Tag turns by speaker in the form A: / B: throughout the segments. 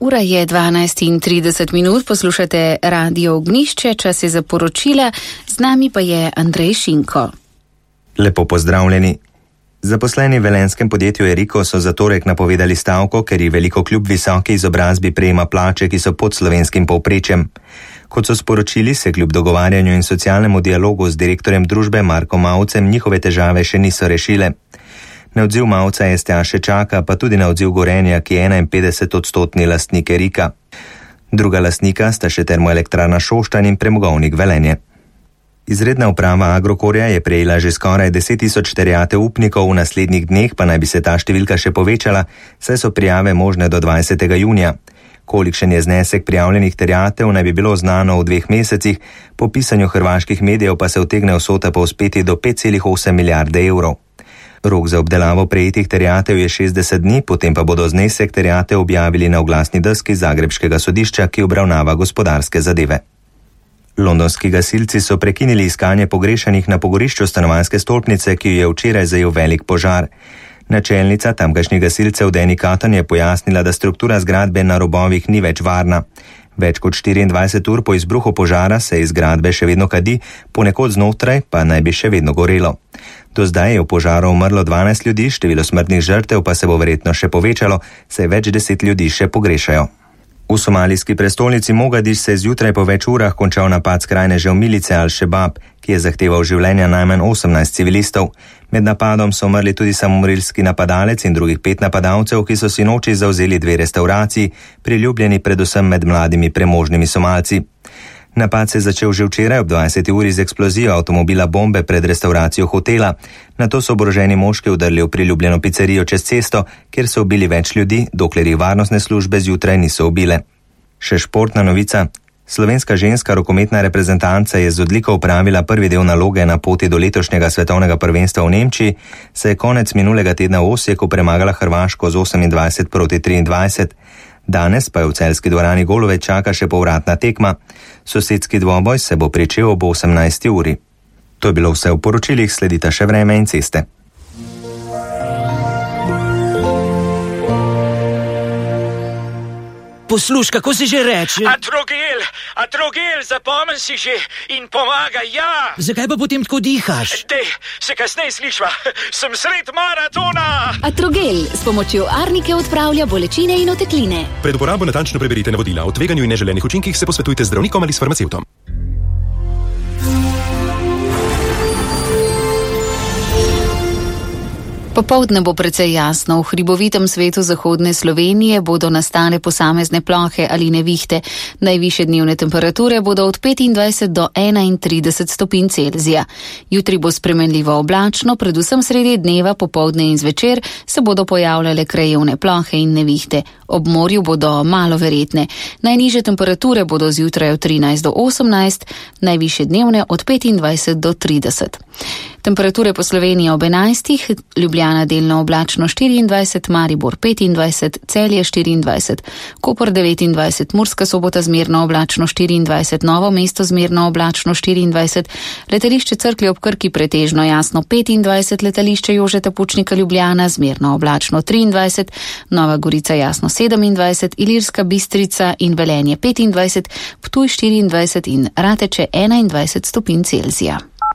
A: Ura je 12:30, poslušate Radio Ognjišče, čas je za poročila, z nami pa je Andrej Šinko.
B: Lepo pozdravljeni. Zaposleni v velenjskem podjetju Eriko so za torek napovedali stavko, ker jih veliko kljub visoki izobrazbi prejema plače, ki so pod slovenskim povprečjem. Kot so sporočili, se kljub dogovarjanju in socialnemu dialogu z direktorjem družbe Markom Mavcem njihove težave še niso rešile. Na odziv Mavca STA še čaka, pa tudi na odziv Gorenja, ki je 51% lastnik Erika. Druga lastnika sta še Termoelektrarna Šoštanj in Premogovnik Velenje. Izredna uprava Agrokorja je prejela že skoraj 10.000 terjatev upnikov, v naslednjih dneh pa naj bi se ta številka še povečala, saj so prijave možne do 20. junija. Kolikšen je znesek prijavljenih terjatev, naj bi bilo znano v 2 mesecih, po pisanju hrvaških medijev pa se utegne vsota povzpeti do 5,8 milijarde evrov. Rok za obdelavo prejetih terjatev je 60 dni, potem pa bodo znesek terjatev objavili na oglasni deski Zagrebškega sodišča, ki obravnava gospodarske zadeve. Londonski gasilci so prekinili iskanje pogrešanih na pogorišču stanovanjske stolpnice, ki jo je včeraj zajel velik požar. Načelnica tamkajšnjih gasilcev Deni Katon je pojasnila, da struktura zgradbe na robovih ni več varna. Več kot 24 ur po izbruhu požara se iz zgradbe še vedno kadi, ponekod znotraj pa naj bi še vedno gorelo. Do zdaj je v požaru umrlo 12 ljudi, število smrtnih žrtev pa se bo verjetno še povečalo, saj več 10 ljudi še pogrešajo. V somalijski prestolnici Mogadiš se je zjutraj po več urah končal napad skrajnežev milice Al-Shabaab, ki je zahteval življenja najmanj 18 civilistov. Med napadom so umrli tudi samomorilski napadalec in drugih 5 napadalcev, ki so sinoči zavzeli 2 restavraciji, priljubljeni predvsem med mladimi premožnimi Somalci. Napad se je začel že včeraj ob 20. uri z eksplozijo avtomobila bombe pred restauracijo hotela. Nato so oboroženi moški udrli v priljubljeno pizzerijo čez cesto, kjer so ubili več ljudi, dokler jih varnostne službe zjutraj niso ubile. Še športna novica. Slovenska ženska rokometna reprezentanca je z odliko opravila prvi del naloge na poti do letošnjega svetovnega prvenstva v Nemčiji, se je konec minulega tedna v Osijeku premagala Hrvaško z 28-23. Danes pa je v celjski dvorani Golove čaka še povratna tekma. Sosedski dvoboj se bo pričel ob 18. uri. To je bilo vse v poročilih, sledita še vreme in ceste.
C: Posluš, kako si že reče?
D: Atrogel, zapomni si že in pomaga, ja.
C: Zakaj pa potem tako dihaš?
D: Se kasneje slišva, sem sred maratona.
E: Atrogel s pomočjo arnike odpravlja bolečine in otekline.
F: Pred uporabo natančno preberite navodila. O tveganju in neželenih učinkih se posvetujte z zdravnikom ali s farmacevtom.
A: Popoldne bo precej jasno. V hribovitem svetu zahodne Slovenije bodo nastale posamezne plohe ali nevihte. Najvišje dnevne temperature bodo od 25 do 31 stopinj Celzija. Jutri bo spremenljivo oblačno, predvsem sredi dneva, popoldne in zvečer se bodo pojavljale krajevne plohe in nevihte. Ob morju bodo malo verjetne. Najnižje temperature bodo zjutraj od 13 do 18, najvišje dnevne od 25 do 30. Temperature po Sloveniji ob 11, Ljubljana delno oblačno 24, Maribor 25, Celje 24, Koper 29, Murska Sobota zmerno oblačno 24, Novo mesto zmerno oblačno 24, letališče Cerklje ob Krki pretežno jasno 25, letališče Jožeta Pučnika Ljubljana zmerno oblačno 23, Nova Gorica jasno 27, Ilirska Bistrica in Velenje 25, Ptuj 24 in Rateče 21 stopinj Celzija.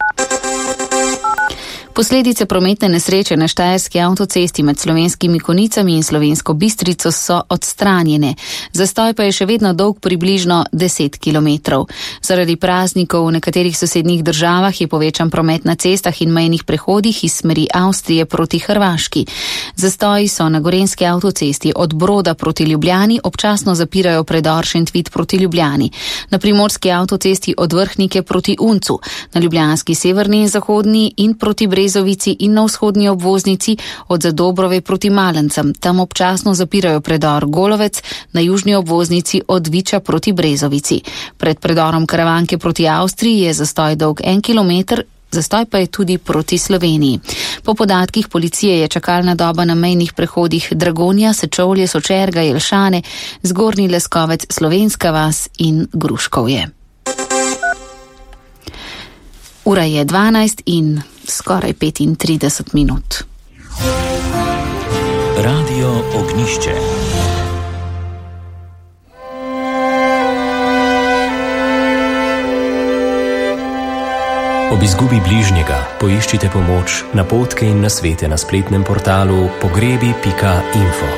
A: Posledice prometne nesreče na štajerski avtocesti med Slovenskimi Konicami in Slovensko Bistrico so odstranjene. Zastoj pa je še vedno dolg približno 10 kilometrov. Zaradi praznikov v nekaterih sosednjih državah je povečan promet na cestah in mejnih prehodih iz smeri Avstrije proti Hrvaški. Zastoji so na gorenjski avtocesti od Broda proti Ljubljani, občasno zapirajo predor Šentvid proti Ljubljani. Na primorski avtocesti od Vrhnike proti Uncu, na ljubljanski severni in zahodni in proti Brezovici in na vzhodni obvoznici od Zadobrove proti Malencem. Tam občasno zapirajo predor Golovec, na južni obvoznici od Viča proti Brezovici. Pred predorom Karavanke proti Avstriji je zastoj dolg 1 kilometer, zastoj pa je tudi proti Sloveniji. Po podatkih policije je čakalna doba na mejnih prehodih Dragonja, Sečovlje, Sočerga, Jelšane, Zgornji Leskovec, Slovenska vas in Gruškovje. Ura je 12 in skoraj 35 minut.
C: Radio Ognjišče.
G: Ob izgubi bližnjega poiščite pomoč, napotke in nasvete na spletnem portalu pogrebi.info.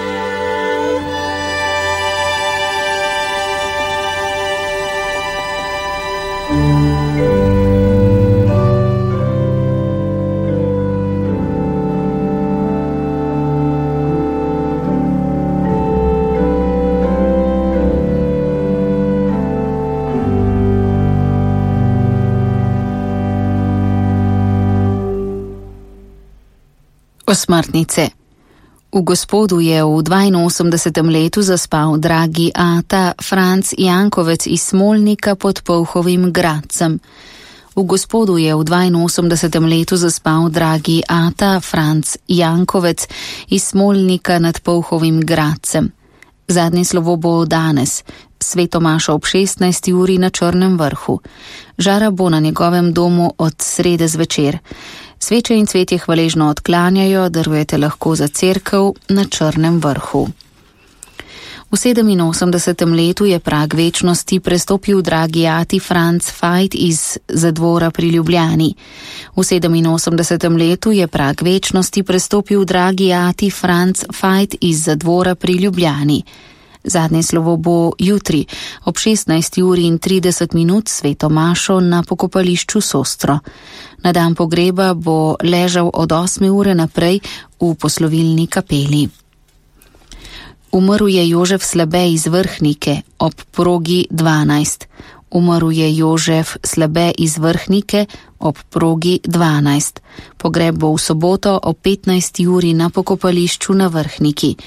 A: Osmrtnice. V Gospodu je v 82. letu zaspal dragi ata Franc Jankovec iz Smolnika pod Polhovim Gradcem. V Gospodu je v 82. letu zaspal dragi ata Franc Jankovec iz Smolnika nad Polhovim Gradcem. Zadnje slovo bo danes, svetomaša ob 16. uri na Črnem vrhu. Žara bo na njegovem domu od srede zvečer. Sveče in cvetje hvaležno odklanjajo, darujete lahko za cerkev na Črnem vrhu. V 87. letu je prag večnosti prestopil dragi ati Franc Fajt iz Zadvora pri Ljubljani. V 87. letu je prag večnosti prestopil dragi ati Franc Fajt iz Zadvora pri Ljubljani. Zadnje slovo bo jutri ob 16:30 sveto mašo na pokopališču Sostro. Na dan pogreba bo ležal od 8. ure naprej v poslovilni kapeli. Umrl je Jožef Slabe iz Vrhnike ob progi 12. Umrl je Jožef Slabe iz Vrhnike ob progi 12. Pogreb bo v soboto ob 15. uri na pokopališču na Vrhniki.